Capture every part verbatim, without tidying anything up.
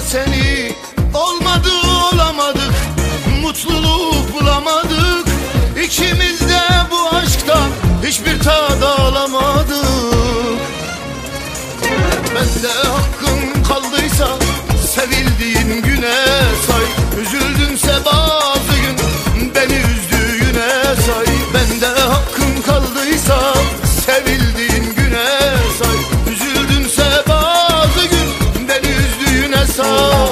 seni. Olmadı olamadık, mutluluk bulamadık. İkimiz de bu aşktan hiçbir tad alamadık. Bende hakkın kaldıysa sevildiğin güne say. Üzüldünse bazı gün beni üzdüğüne say. Bende hakkın kaldıysa sevildiğin güne say. Üzüldünse bazı gün beni üzdüğüne say.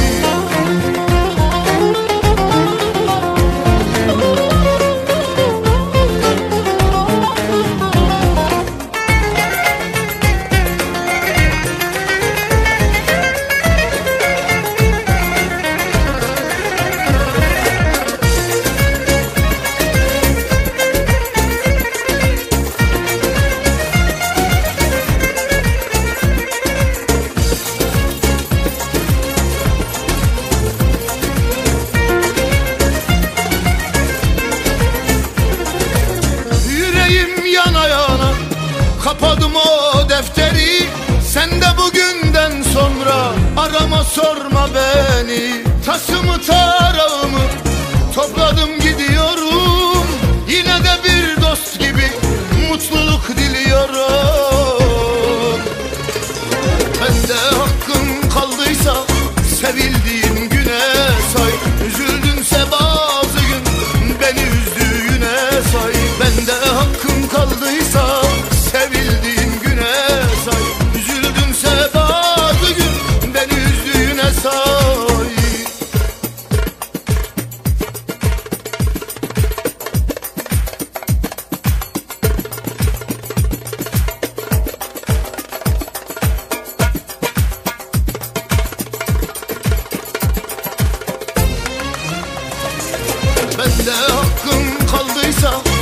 Kapadım o defteri. Sen de bugünden sonra arama sorma beni. Tasımı tarağımı topladım gidiyorum. Yine de bir dost gibi mutluluk diliyorum. Bende hakkın kaldıysa sevildiğin güne say. Üzüldünse bazı gün beni üzdüğüne say. Bende hakkın kaldıysa sevildiğin güne say. Üzüldümse bazı gün beni üzdüğüne say. Bende hakkın kaldıysa